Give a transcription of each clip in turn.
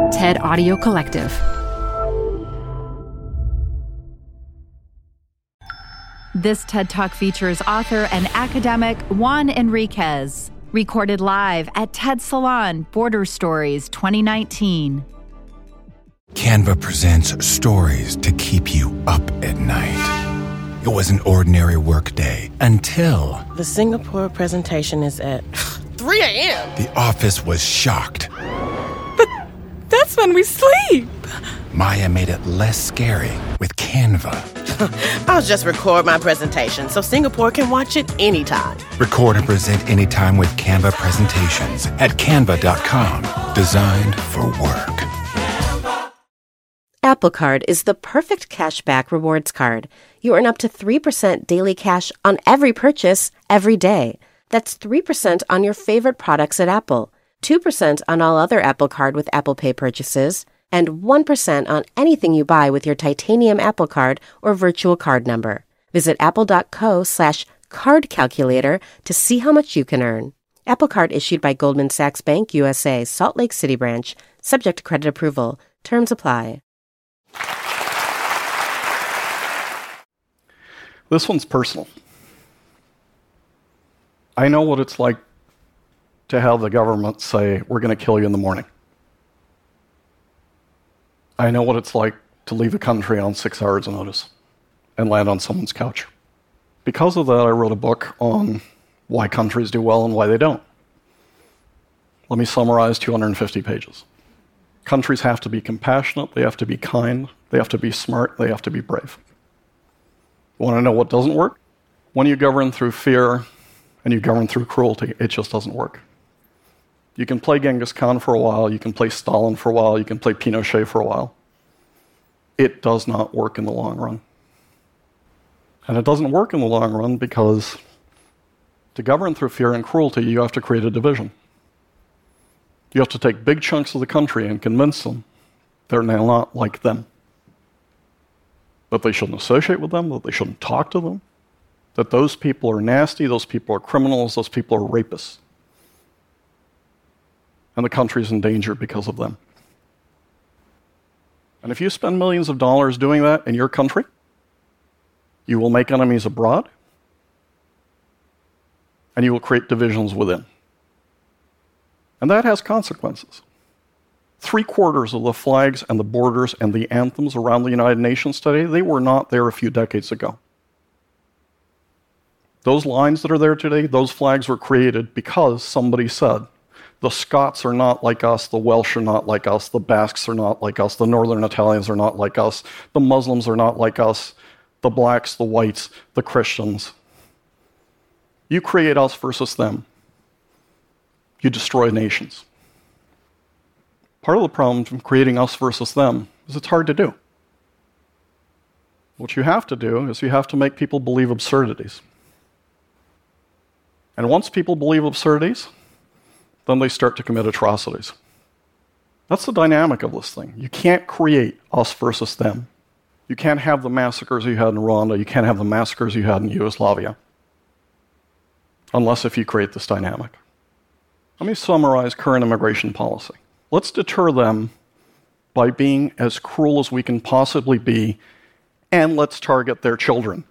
TED Audio Collective. This TED Talk features author and academic Juan Enriquez, recorded live at TED Salon Border Stories 2019. Canva presents stories to keep you up at night. It was an ordinary workday until... The Singapore presentation is at 3 a.m. The office was shocked. But that's when we sleep. Maya made it less scary with Canva. I'll just record my presentation so Singapore can watch it anytime. Record and present anytime with Canva presentations at canva.com. Designed for work. Apple Card is the perfect cashback rewards card. You earn up to 3% daily cash on every purchase, every day. That's 3% on your favorite products at Apple, 2% on all other Apple Card with Apple Pay purchases, and 1% on anything you buy with your titanium Apple Card or virtual card number. Visit apple.co/card calculator to see how much you can earn. Apple Card issued by Goldman Sachs Bank USA, Salt Lake City branch, subject to credit approval. Terms apply. This one's personal. I know what it's like to have the government say, we're going to kill you in the morning. I know what it's like to leave a country on 6 hours' notice and land on someone's couch. Because of that, I wrote a book on why countries do well and why they don't. Let me summarize 250 pages. Countries have to be compassionate, they have to be kind, they have to be smart, they have to be brave. You want to know what doesn't work? When you govern through fear and you govern through cruelty, it just doesn't work. You can play Genghis Khan for a while, you can play Stalin for a while, you can play Pinochet for a while. It does not work in the long run. And it doesn't work in the long run because to govern through fear and cruelty, you have to create a division. You have to take big chunks of the country and convince them they're now not like them. That they shouldn't associate with them, that they shouldn't talk to them, that those people are nasty, those people are criminals, those people are rapists. And the country's in danger because of them. And if you spend millions of dollars doing that in your country, you will make enemies abroad, and you will create divisions within. And that has consequences. 3/4 of the flags and the borders and the anthems around the United Nations today, they were not there a few decades ago. Those lines that are there today, those flags were created because somebody said, the Scots are not like us, the Welsh are not like us, the Basques are not like us, the Northern Italians are not like us, the Muslims are not like us, the blacks, the whites, the Christians. You create us versus them. You destroy nations. Part of the problem from creating us versus them is it's hard to do. What you have to do is you have to make people believe absurdities. And once people believe absurdities, then they start to commit atrocities. That's the dynamic of this thing. You can't create us versus them. You can't have the massacres you had in Rwanda, you can't have the massacres you had in Yugoslavia, unless if you create this dynamic. Let me summarize current immigration policy. Let's deter them by being as cruel as we can possibly be, and let's target their children.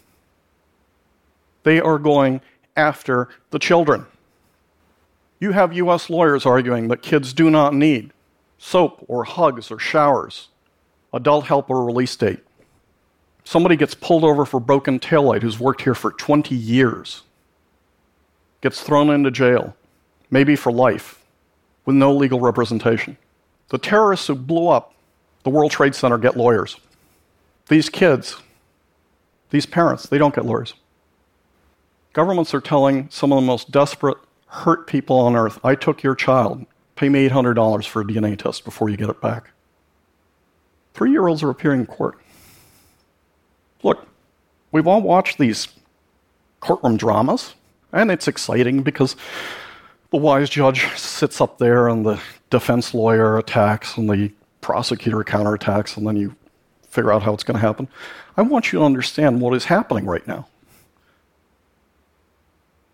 They are going after the children. You have U.S. lawyers arguing that kids do not need soap or hugs or showers, adult help or release date. Somebody gets pulled over for broken taillight who's worked here for 20 years, gets thrown into jail, maybe for life, with no legal representation. The terrorists who blew up the World Trade Center get lawyers. These kids, these parents, they don't get lawyers. Governments are telling some of the most desperate, hurt people on earth, I took your child, pay me $800 for a DNA test before you get it back. 3-year-olds are appearing in court. Look, we've all watched these courtroom dramas, and it's exciting because the wise judge sits up there and the defense lawyer attacks and the prosecutor counterattacks, and then you figure out how it's going to happen. I want you to understand what is happening right now.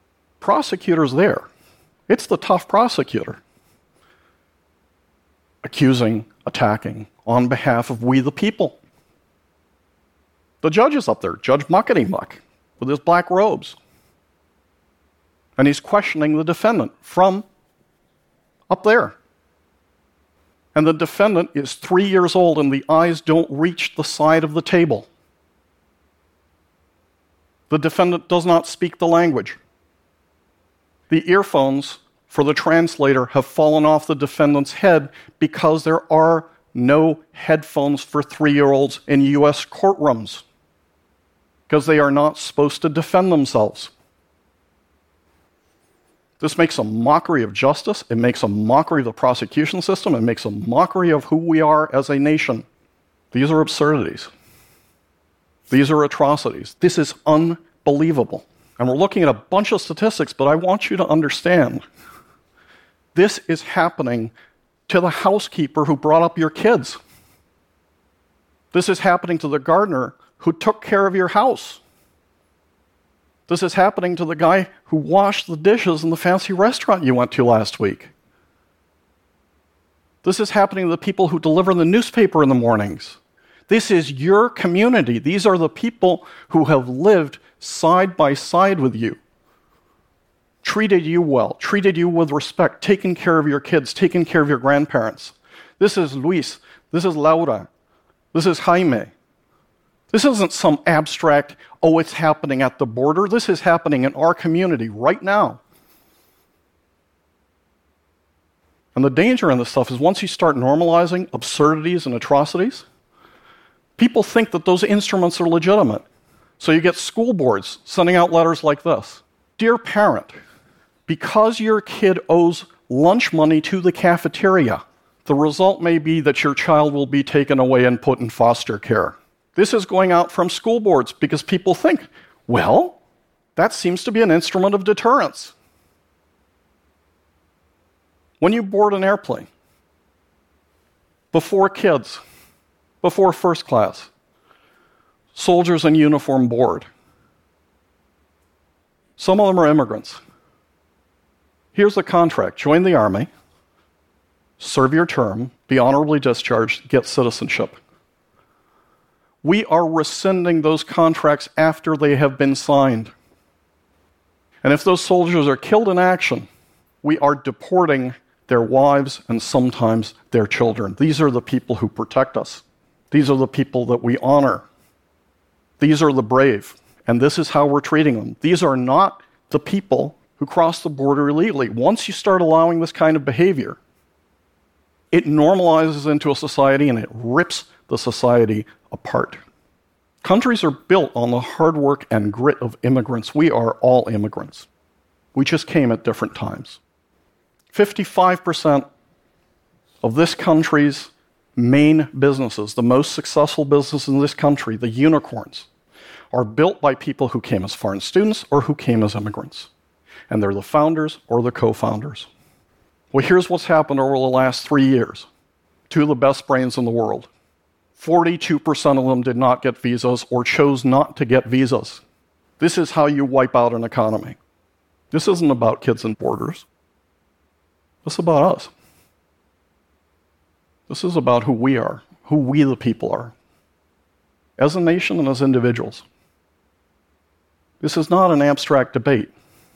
Prosecutor's there. It's the tough prosecutor. A accusing, attacking on behalf of we the people. The judge is up there, Judge Muckety Muck, with his black robes. And he's questioning the defendant from up there. And the defendant is 3 years old and the eyes don't reach the side of the table. The defendant does not speak the language. The earphones for the translator have fallen off the defendant's head because there are no headphones for 3-year-olds in U.S. courtrooms because they are not supposed to defend themselves. This makes a mockery of justice. It makes a mockery of the prosecution system. It makes a mockery of who we are as a nation. These are absurdities. These are atrocities. This is unbelievable. And we're looking at a bunch of statistics, but I want you to understand this is happening to the housekeeper who brought up your kids. This is happening to the gardener who took care of your house. This is happening to the guy who washed the dishes in the fancy restaurant you went to last week. This is happening to the people who deliver the newspaper in the mornings. This is your community. These are the people who have lived side by side with you, treated you well, treated you with respect, taken care of your kids, taken care of your grandparents. This is Luis. This is Laura. This is Jaime. This isn't some abstract, oh, it's happening at the border. This is happening in our community right now. And the danger in this stuff is once you start normalizing absurdities and atrocities, people think that those instruments are legitimate. So you get school boards sending out letters like this. Dear parent, because your kid owes lunch money to the cafeteria, the result may be that your child will be taken away and put in foster care. This is going out from school boards because people think, well, that seems to be an instrument of deterrence. When you board an airplane, before kids, before first class, soldiers in uniform board. Some of them are immigrants. Here's the contract. Join the army, serve your term, be honorably discharged, get citizenship. We are rescinding those contracts after they have been signed. And if those soldiers are killed in action, we are deporting their wives and sometimes their children. These are the people who protect us. These are the people that we honor. These are the brave. And this is how we're treating them. These are not the people who cross the border illegally. Once you start allowing this kind of behavior, it normalizes into a society and it rips the society apart. Countries are built on the hard work and grit of immigrants. We are all immigrants. We just came at different times. 55% of this country's main businesses, the most successful businesses in this country, the unicorns, are built by people who came as foreign students or who came as immigrants. And they're the founders or the co-founders. Well, here's what's happened over the last 3 years. Two of the best brains in the world. 42% of them did not get visas or chose not to get visas. This is how you wipe out an economy. This isn't about kids and borders. This is about us. This is about who we are, who we the people are, as a nation and as individuals. This is not an abstract debate.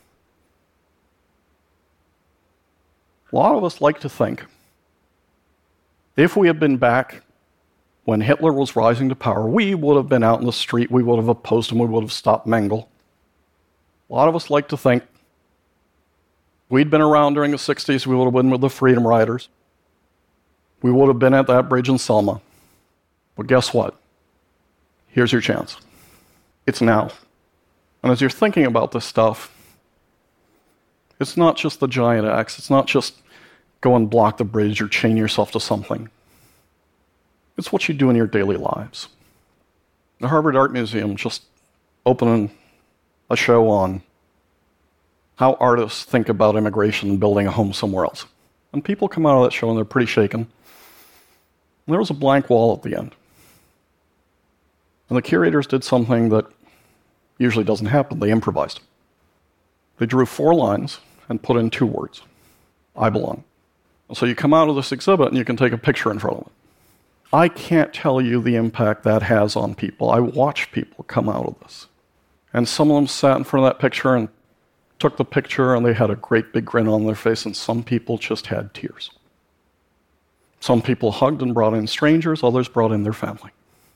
A lot of us like to think, if we had been back when Hitler was rising to power, we would have been out in the street, we would have opposed him, we would have stopped Mengele. A lot of us like to think, we'd been around during the 60s, we would have been with the Freedom Riders. We would have been at that bridge in Selma. But guess what? Here's your chance. It's now. And as you're thinking about this stuff, it's not just the giant axe. It's not just go and block the bridge or chain yourself to something. It's what you do in your daily lives. The Harvard Art Museum just opened a show on how artists think about immigration and building a home somewhere else. And people come out of that show and they're pretty shaken. And there was a blank wall at the end. And the curators did something that usually doesn't happen. They improvised. They drew 4 lines and put in 2 words. I belong. So you come out of this exhibit and you can take a picture in front of it. I can't tell you the impact that has on people. I watch people come out of this. And some of them sat in front of that picture and took the picture and they had a great big grin on their face, and some people just had tears. Some people hugged and brought in strangers, others brought in their family.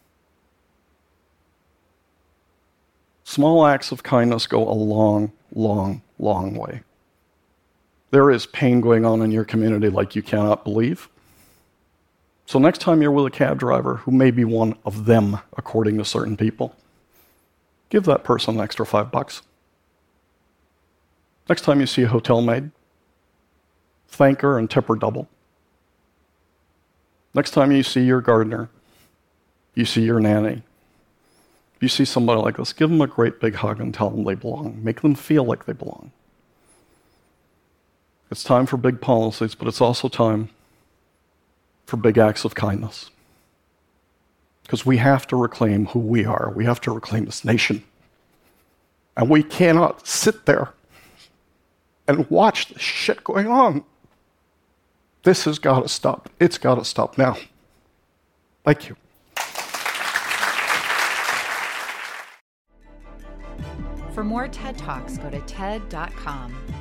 Small acts of kindness go a long, long, long way. There is pain going on in your community like you cannot believe. So next time you're with a cab driver, who may be one of them, according to certain people, give that person an extra $5. Next time you see a hotel maid, thank her and tip her double. Next time you see your gardener, you see your nanny, you see somebody like this, give them a great big hug and tell them they belong. Make them feel like they belong. It's time for big policies, but it's also time for big acts of kindness. Because we have to reclaim who we are. We have to reclaim this nation. And we cannot sit there and watch this shit going on. This has got to stop. It's got to stop now. Thank you. For more TED Talks, go to TED.com.